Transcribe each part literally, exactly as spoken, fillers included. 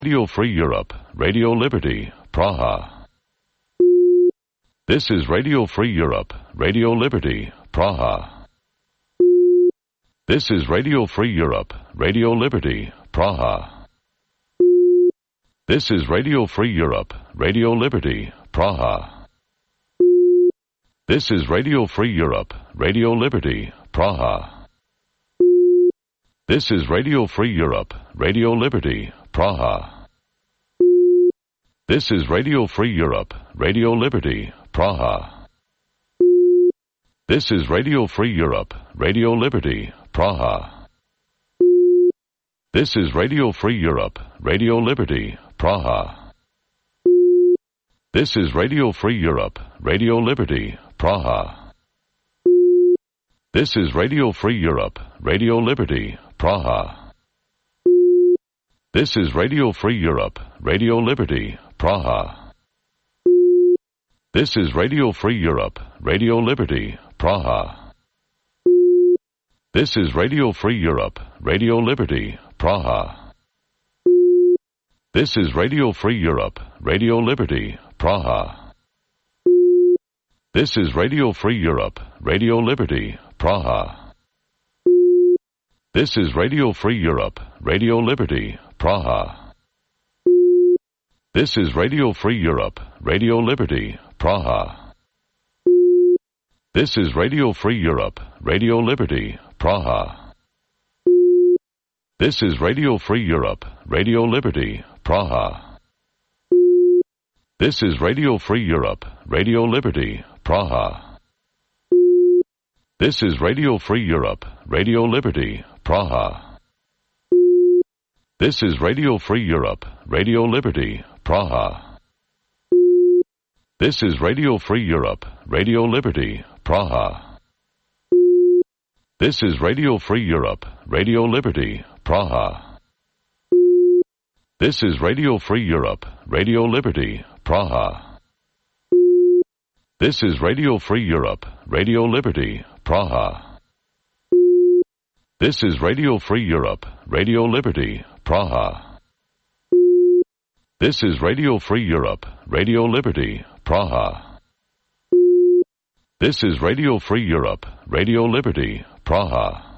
Radio Free Europe, Radio Liberty, Praha. This is Radio Free Europe, Radio Liberty, Praha. This is Radio Free Europe, Radio Liberty, Praha. This is Radio Free Europe, Radio Liberty, Praha. This is Radio Free Europe, Radio Liberty, Praha. This is Radio Free Europe, Radio Liberty, Praha. This is Radio Free Europe, Radio Liberty, Praha. This is Radio Free Europe, Radio Liberty, Praha. This is Radio Free Europe, Radio Liberty, Praha. This is Radio Free Europe, Radio Liberty, Praha. This is Radio Free Europe, Radio Liberty, Praha. This is Radio Free Europe, Radio Liberty, Praha. This is Radio Free Europe, Radio Liberty, Praha. This is Radio Free Europe, Radio Liberty, Praha. This is Radio Free Europe, Radio Liberty, Praha. This is Radio Free Europe, Radio Liberty, Praha. This is Radio Free Europe, Radio Liberty, Praha. This is Radio Free Europe, Radio Liberty, Praha. This is Radio Free Europe, Radio Liberty, Praha. This is Radio Free Europe, Radio Liberty, Praha. This is Radio Free Europe, Radio Liberty, Praha. This is Radio Free Europe, Radio Liberty, Praha. This is Radio Free Europe, Radio Liberty, Praha. This is Radio Free Europe, Radio Liberty, Praha. This is Radio Free Europe, Radio Liberty, Praha. This is Radio Free Europe, Radio Liberty, Praha. This is Radio Free Europe, Radio Liberty, Praha. This is Radio Free Europe, Radio Liberty, Praha. This is Radio Free Europe, Radio Liberty, Praha. This is Radio Free Europe, Radio Liberty, Praha.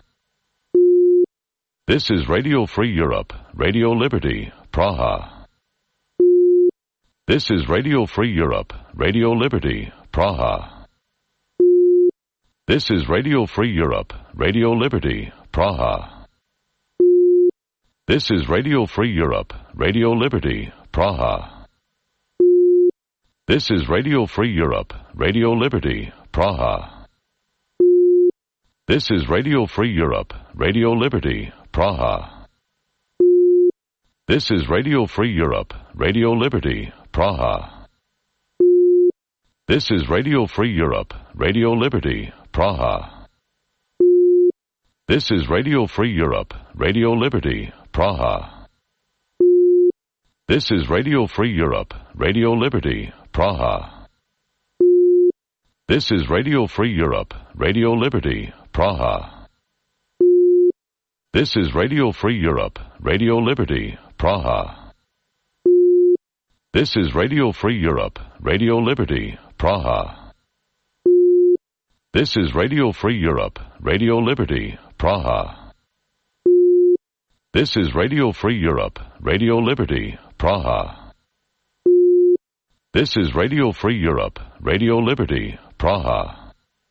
This is Radio Free Europe, Radio Liberty, Praha. This is Radio Free Europe, Radio Liberty, Praha. This is Radio Free Europe, Radio Liberty, Praha. This is Radio Free Europe, Radio Liberty, Praha. This is Radio Free Europe, Radio Liberty, Praha. This is Radio Free Europe, Radio Liberty, Praha. This is Radio Free Europe, Radio Liberty, Praha. This is Radio Free Europe, Radio Liberty, Praha. This is Radio Free Europe, Radio Liberty, Praha. This is Radio Free Europe, Radio Liberty, Praha. This is Radio Free Europe, Radio Liberty, Praha. This is Radio Free Europe, Radio Liberty, Praha. This is Radio Free Europe, Radio Liberty, Praha. This is Radio Free Europe, Radio Liberty, Praha. This is Radio Free Europe, Radio Liberty, Praha. This is Radio Free Europe, Radio Liberty, Praha.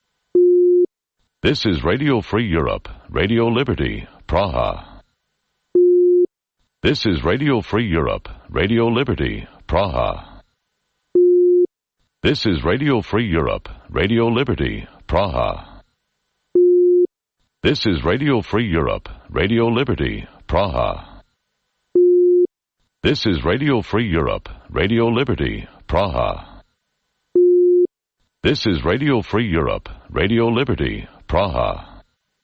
This is Radio Free Europe, Radio Liberty, Praha. This is Radio Free Europe, Radio Liberty, Praha. This is Radio Free Europe, Radio Liberty, Praha. This is Radio Free Europe, Radio Liberty, Praha. This is Radio Free Europe, Radio Liberty, Praha. This is Radio Free Europe, Radio Liberty, Praha.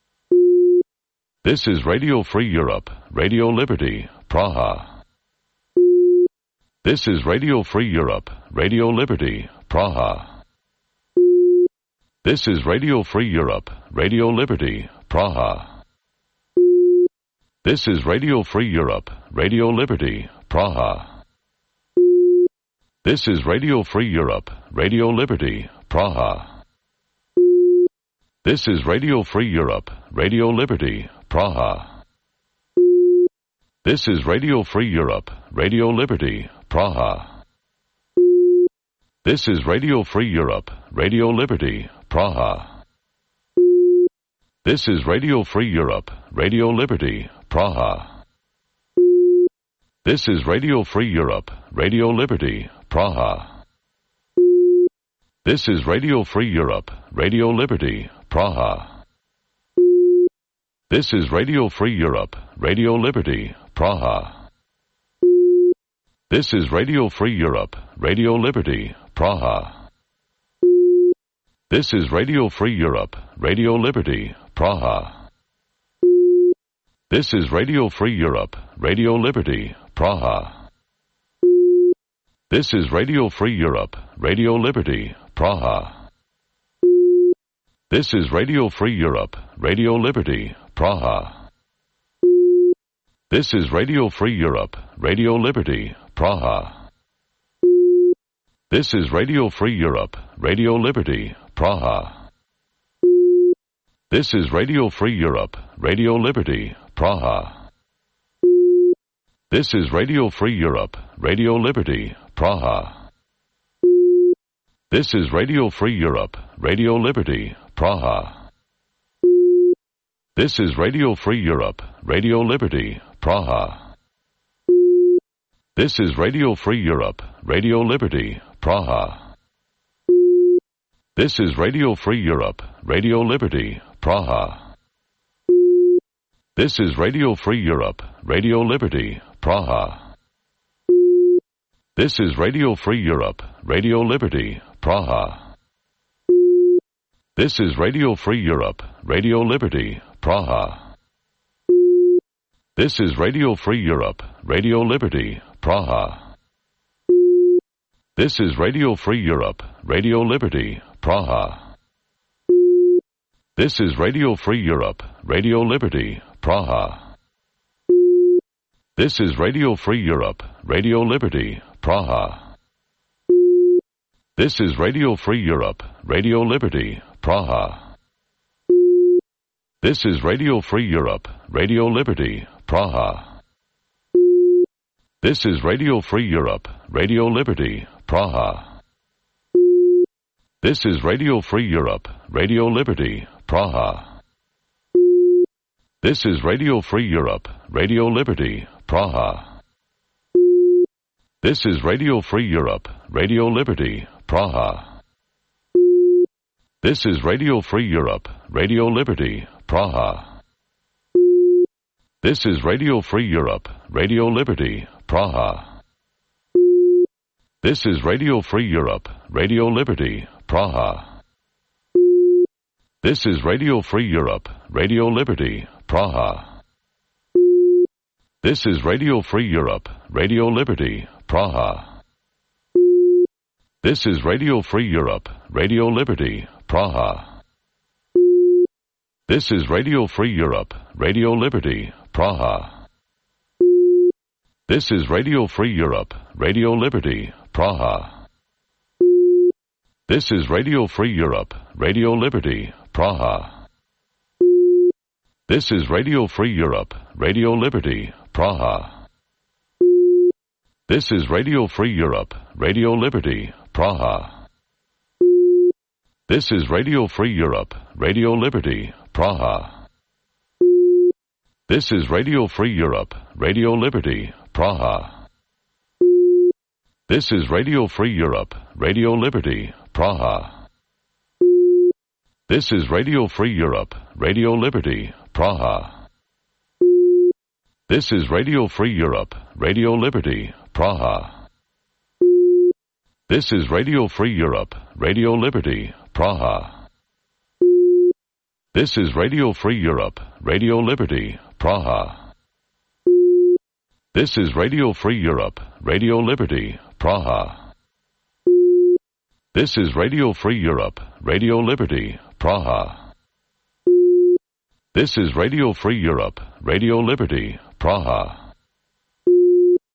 This is Radio Free Europe, Radio Liberty, Praha. This is Radio Free Europe, Radio Liberty, Praha. This is Radio Free Europe, Radio Liberty, Praha. This is Radio Free Europe, Radio Liberty, Praha. This is Radio Free Europe, Radio Liberty, Praha. This is Radio Free Europe, Radio Liberty, Praha. This is Radio Free Europe, Radio Liberty, Praha. This is Radio Free Europe, Radio Liberty, Praha. This is Radio Free Europe, Radio Liberty, Praha. This is Radio Free Europe, Radio Liberty, Praha. This is Radio Free Europe, Radio Liberty, Praha. This is Radio Free Europe, Radio Liberty, Praha. This is Radio Free Europe, Radio Liberty, Praha. This is Radio Free Europe, Radio Liberty, Praha. This is Radio Free Europe, Radio Liberty, Praha. This is Radio Free Europe, Radio Liberty, Praha. This is Radio Free Europe, Radio Liberty, Praha. This is Radio Free Europe, Radio Liberty, Praha. This is Radio Free Europe, Radio Liberty, Praha. This is Radio Free Europe, Radio Liberty, Praha. This is Radio Free Europe, Radio Liberty, Praha. This is Radio Free Europe, Radio Liberty, Praha. This is Radio Free Europe, Radio Liberty, Praha. This is Radio Free Europe, Radio Liberty, Praha. This is Radio Free Europe, Radio Liberty, Praha. This is Radio Free Europe, Radio Liberty, Praha. This is Radio Free Europe, Radio Liberty, Praha. This is Radio Free Europe, Radio Liberty, Praha. This is Radio Free Europe, Radio Liberty, Praha. This is Radio Free Europe, Radio Liberty, Praha. This is Radio Free Europe, Radio Liberty, Praha. This is Radio Free Europe, Radio Liberty, Praha. This is Radio Free Europe, Radio Liberty, Praha. This is Radio Free Europe, Radio Liberty, Praha. This is Radio Free Europe, Radio Liberty, Praha. This is Radio Free Europe, Radio Liberty, Praha. This is Radio Free Europe, Radio Liberty, Praha. This is Radio Free Europe, Radio Liberty, Praha. This is Radio Free Europe, Radio Liberty, Praha. This is Radio Free Europe, Radio Liberty, Praha. This is Radio Free Europe, Radio Liberty, Praha. This is Radio Free Europe, Radio Liberty, Praha. This is Radio Free Europe, Radio Liberty, Praha. This is Radio Free Europe, Radio Liberty, Praha. This is Radio Free Europe, Radio Liberty, Praha. This is Radio Free Europe, Radio Liberty, Praha. This is Radio Free Europe, Radio Liberty, Praha. This is Radio Free Europe, Radio Liberty, Praha. This is Radio Free Europe, Radio Liberty, Praha. This is Radio Free Europe, Radio Liberty, Praha. This is Radio Free Europe, Radio Liberty, Praha. This is Radio Free Europe, Radio Liberty, Praha. This is Radio Free Europe, Radio Liberty, Praha. This is Radio Free Europe, Radio Liberty, Praha. This is Radio Free Europe, Radio Liberty, Praha. This is Radio Free Europe, Radio Liberty, Praha. This is Radio Free Europe, Radio Liberty, Praha. This is Radio Free Europe, Radio Liberty, Praha. This is Radio Free Europe, Radio Liberty, Praha.